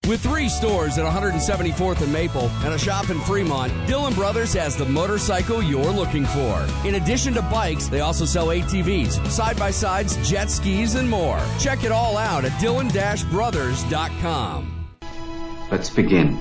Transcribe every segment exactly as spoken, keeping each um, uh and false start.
With three stores at one seventy-fourth and Maple and a shop in Fremont, Dillon Brothers has the motorcycle you're looking for. In addition to bikes, they also sell A T Vs, side-by-sides, jet skis, and more. Check it all out at dillon dash brothers dot com. Let's begin.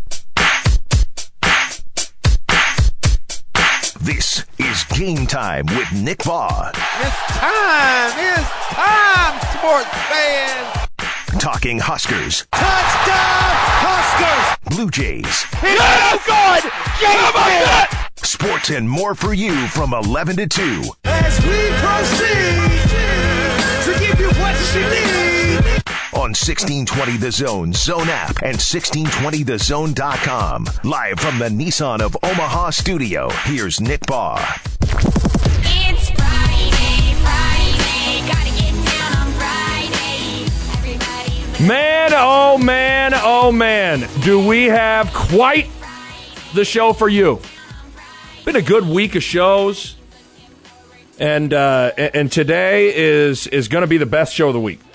This is Game Time with Nick Bahe. It's time! It's time, sports fans! Talking Huskers. Touchdown, Huskers! Blue Jays. No good! Jason! Sports and more for you from eleven to two. As we proceed to give you what you need. On sixteen twenty The Zone, Zone app, and sixteen twenty the zone dot com. Live from the Nissan of Omaha studio, here's Nick Bahe. It's Friday, Friday, gotta get down on Friday. Everybody's Man, oh man, oh man, do we have quite the show for you. Been a good week of shows, and uh, and today is, is going to be the best show of the week.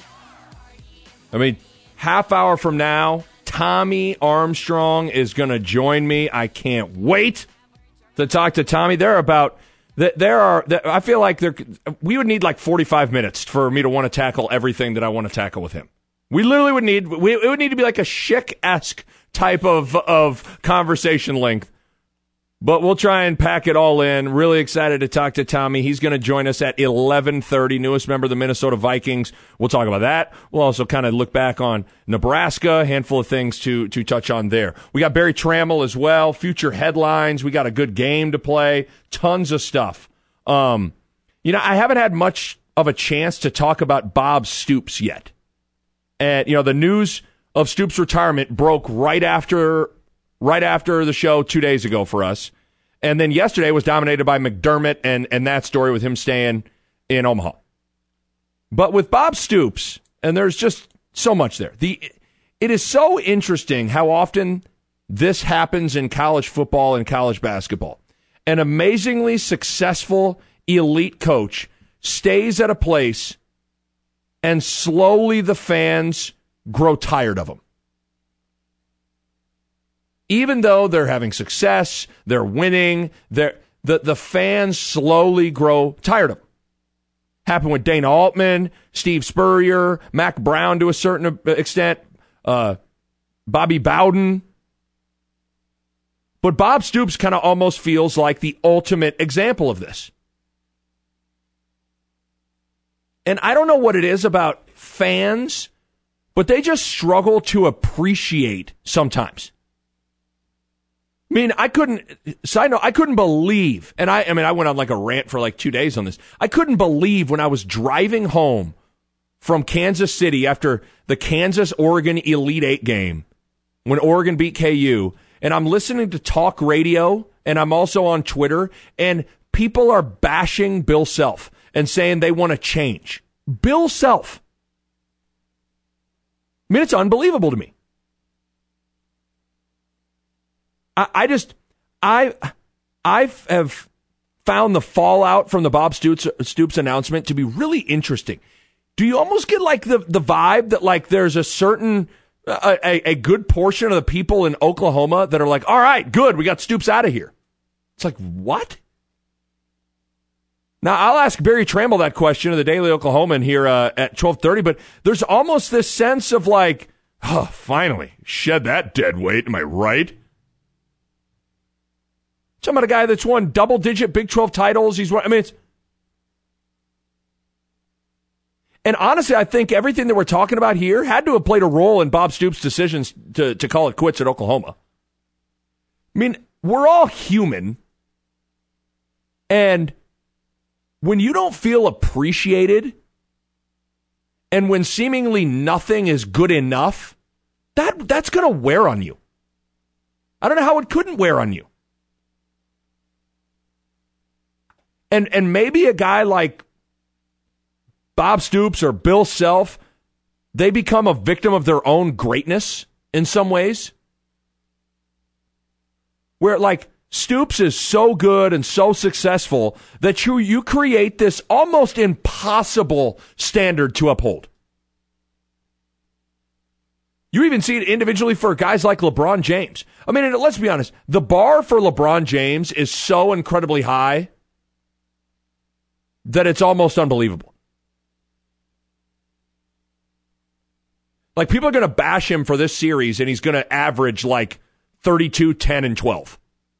I mean, half hour from now, Tommy Armstrong is going to join me. I can't wait to talk to Tommy. There are about there are I feel like there we would need like forty-five minutes for me to want to tackle everything that I want to tackle with him. We literally would need we it would need to be like a Schick-esque type of of conversation length. But we'll try and pack it all in. Really excited to talk to Tommy. He's going to join us at eleven thirty, newest member of the Minnesota Vikings. We'll talk about that. We'll also kind of look back on Nebraska, a handful of things to to touch on there. We got Barry Trammell as well, future headlines. We got a good game to play, tons of stuff. Um, you know, I haven't had much of a chance to talk about Bob Stoops yet. And, you know, the news of Stoops' retirement broke right after right after the show two days ago for us. And then yesterday was dominated by McDermott and, and that story with him staying in Omaha. But with Bob Stoops, and there's just so much there. The It is so interesting how often this happens in college football and college basketball. An amazingly successful elite coach stays at a place and slowly the fans grow tired of him. Even though they're having success, they're winning, they're, the, the fans slowly grow tired of them. Happened with Dana Altman, Steve Spurrier, Mac Brown to a certain extent, uh, Bobby Bowden. But Bob Stoops kind of almost feels like the ultimate example of this. And I don't know what it is about fans, but they just struggle to appreciate sometimes. I mean, I couldn't, side note, I couldn't believe, and I, I mean, I went on like a rant for like two days on this. I couldn't believe when I was driving home from Kansas City after the Kansas-Oregon Elite Eight game, when Oregon beat K U, and I'm listening to talk radio, and I'm also on Twitter, and people are bashing Bill Self and saying they want to change. Bill Self. I mean, it's unbelievable to me. I just, I, I have found the fallout from the Bob Stoops, Stoops announcement to be really interesting. Do you almost get like the, the vibe that like there's a certain, a, a good portion of the people in Oklahoma that are like, all right, good, we got Stoops out of here. It's like, what? Now, I'll ask Barry Trammell that question of the Daily Oklahoman here uh, at twelve thirty, but there's almost this sense of like, oh, finally, shed that dead weight, am I right? Talking about a guy that's won double-digit Big twelve titles. He's won, I mean, it's... And honestly, I think everything that we're talking about here had to have played a role in Bob Stoops' decisions to, to call it quits at Oklahoma. I mean, we're all human. And when you don't feel appreciated and when seemingly nothing is good enough, that that's going to wear on you. I don't know how it couldn't wear on you. And and maybe a guy like Bob Stoops or Bill Self, they become a victim of their own greatness in some ways. Where like Stoops is so good and so successful that you, you create this almost impossible standard to uphold. You even see it individually for guys like LeBron James. I mean, and let's be honest, the bar for LeBron James is so incredibly high that it's almost unbelievable. Like, people are going to bash him for this series, and he's going to average like thirty-two, ten, and twelve.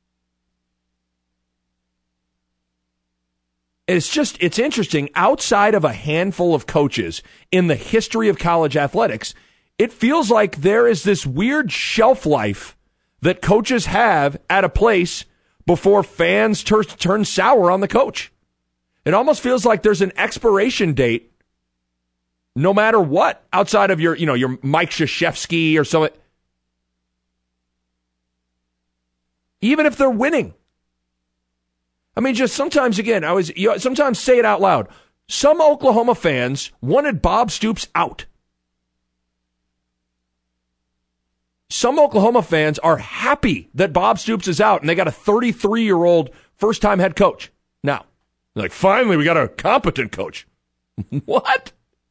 It's just, it's interesting. Outside of a handful of coaches in the history of college athletics, it feels like there is this weird shelf life that coaches have at a place before fans tur- turn sour on the coach. It almost feels like there's an expiration date no matter what, outside of your, you know, your Mike Krzyzewski or something. Even if they're winning. I mean, just sometimes, again, I was you know, sometimes say it out loud. Some Oklahoma fans wanted Bob Stoops out. Some Oklahoma fans are happy that Bob Stoops is out and they got a thirty-three-year-old first-time head coach. Now, they're like, finally, we got a competent coach. What?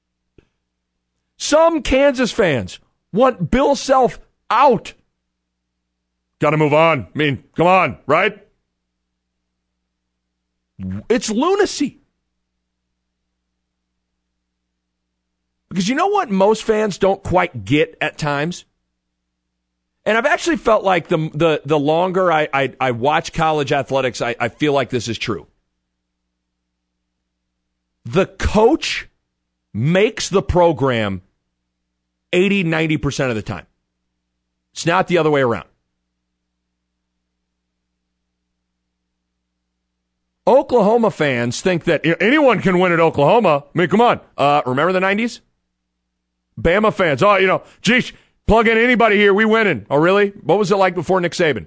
Some Kansas fans want Bill Self out. Got to move on. I mean, come on, right? It's lunacy. Because you know what most fans don't quite get at times? And I've actually felt like the the, the longer I, I, I watch college athletics, I, I feel like this is true. The coach makes the program eighty, ninety percent of the time. It's not the other way around. Oklahoma fans think that anyone can win at Oklahoma. I mean, come on. Uh, remember the nineties? Bama fans. Oh, you know, geez, plug in anybody here. We winning. Oh, really? What was it like before Nick Saban?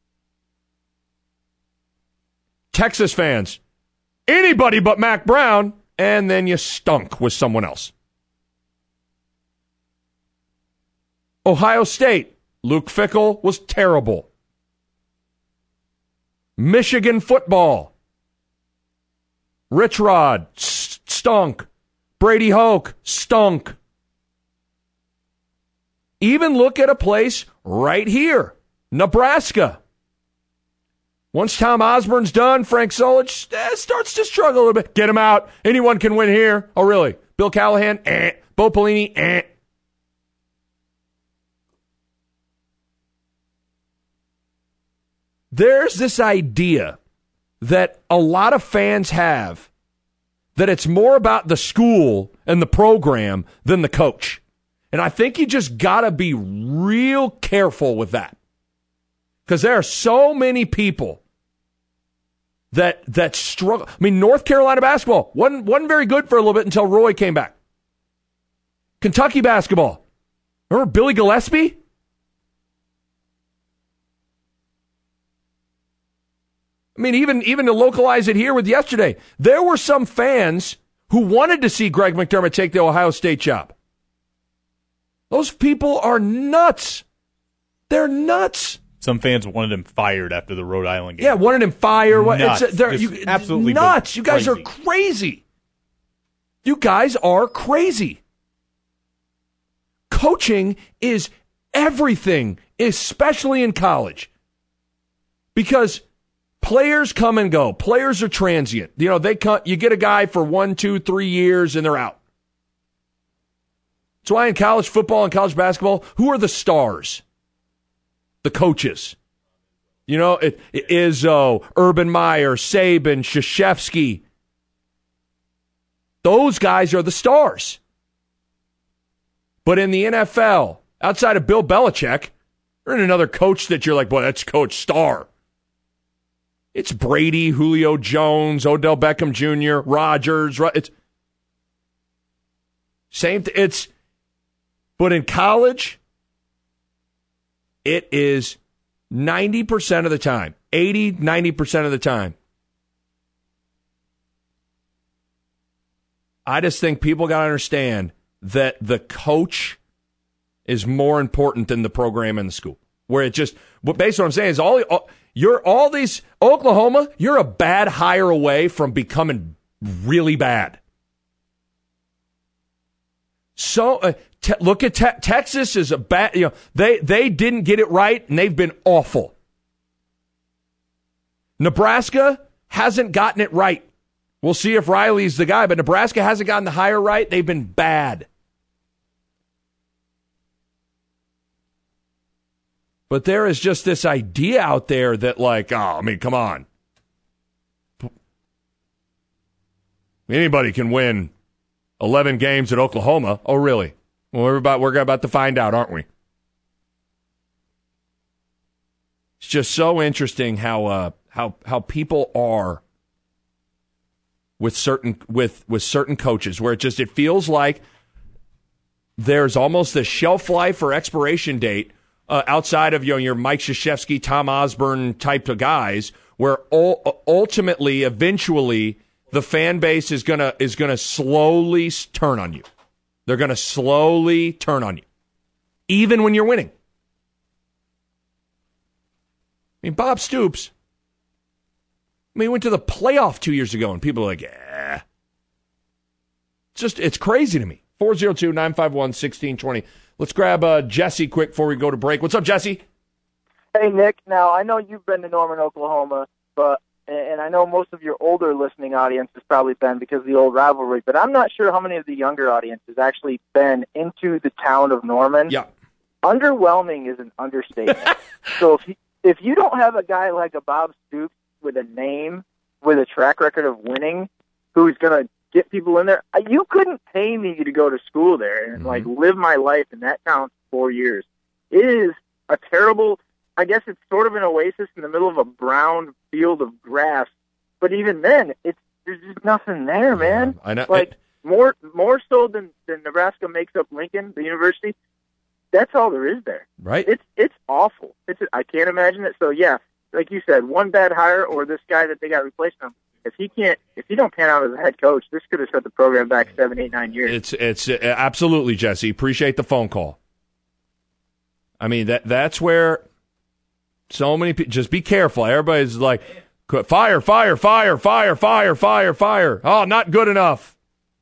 Texas fans. Anybody but Mac Brown. And then you stunk with someone else. Ohio State. Luke Fickell was terrible. Michigan football. Rich Rod, stunk. Brady Hoke, stunk. Even look at a place right here, Nebraska. Once Tom Osborne's done, Frank Solich eh, starts to struggle a little bit. Get him out. Anyone can win here. Oh, really? Bill Callahan, eh. Bo Pelini, eh. There's this idea that a lot of fans have that it's more about the school and the program than the coach. And I think you just got to be real careful with that. Because there are so many people that that struggle. I mean, North Carolina basketball wasn't, wasn't very good for a little bit until Roy came back. Kentucky basketball. Remember Billy Gillispie? I mean, even, even to localize it here with yesterday, there were some fans who wanted to see Greg McDermott take the Ohio State job. Those people are nuts. They're nuts. Some fans wanted him fired after the Rhode Island game. Yeah, wanted him fired. Nuts. It's, they're, Just you, absolutely nuts. You guys crazy. are crazy. You guys are crazy. Coaching is everything, especially in college. Because players come and go. Players are transient. You know, they come, you get a guy for one, two, three years, and they're out. That's why in college football and college basketball, who are the stars? The coaches. You know, it, it, Izzo, Urban Meyer, Saban, Krzyzewski. Those guys are the stars. But in the N F L, outside of Bill Belichick, there ain't another coach that you're like, boy, that's Coach Star. It's Brady, Julio Jones, Odell Beckham Junior, Rodgers. It's same. Th- it's but in college, it is ninety percent of the time, eighty, ninety percent of the time. I just think people got to understand that the coach is more important than the program and the school. Where it just, but basically what I'm saying is all, all you're all these Oklahoma, you're a bad hire away from becoming really bad. So uh, Te- look at te- Texas is a bad. You know, they they didn't get it right, and they've been awful. Nebraska hasn't gotten it right. We'll see if Riley's the guy, but Nebraska hasn't gotten the hire right. They've been bad. But there is just this idea out there that, like, oh, I mean, come on. Anybody can win eleven games at Oklahoma. Oh, really? Well, we're about, we're about to find out, aren't we? It's just so interesting how uh, how how people are with certain with with certain coaches, where it just it feels like there's almost a shelf life or expiration date uh, outside of you know your Mike Krzyzewski, Tom Osborne type of guys, where ul- ultimately, eventually, the fan base is gonna is gonna slowly turn on you. They're gonna slowly turn on you, even when you're winning. I mean, Bob Stoops. I mean, he went to the playoff two years ago, and people are like, "Yeah." It's just it's crazy to me. four oh two, nine five one, one six two zero. Let's grab uh, Jesse quick before we go to break. What's up, Jesse? Hey, Nick. Now, I know you've been to Norman, Oklahoma, but and I know most of your older listening audience has probably been because of the old rivalry, but I'm not sure how many of the younger audience has actually been into the town of Norman. Yeah. Underwhelming is an understatement. So if you, if you don't have a guy like a Bob Stoops with a name, with a track record of winning, who's going to get people in there, you couldn't pay me to go to school there and, mm-hmm. like, live my life in that town for four years. It is a terrible... I guess it's sort of an oasis in the middle of a brown field of grass, but even then, it's there's just nothing there, man. Yeah, I know. Like it, more more so than, than Nebraska makes up Lincoln, the university. That's all there is there. Right? It's it's awful. It's I can't imagine it. So yeah, like you said, one bad hire or this guy that they got replaced him. If he can't, if he don't pan out as a head coach, this could have set the program back seven, eight, nine years. It's it's uh, absolutely, Jesse. Appreciate the phone call. I mean that that's where. So many people, just be careful. Everybody's like, fire, fire, fire, fire, fire, fire, fire. Oh, not good enough.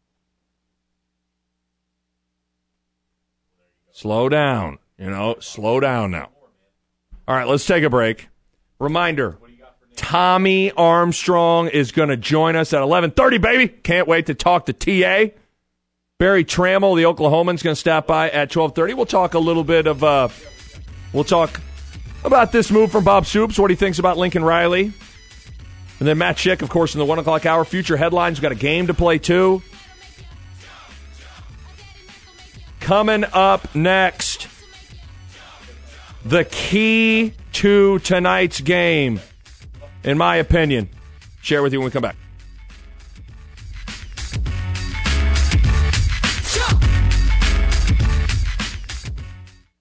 Slow down. You know, slow down now. All right, let's take a break. Reminder, Tommy Armstrong is going to join us at eleven thirty, baby. Can't wait to talk to T A. Barry Trammell, the Oklahoman's going to stop by at twelve thirty. We'll talk a little bit of, uh, we'll talk about this move from Bob Stoops, what he thinks about Lincoln Riley. And then Matt Schick, of course, in the one o'clock hour. Future headlines. We've got a game to play, too. Coming up next, the key to tonight's game, in my opinion. Share with you when we come back.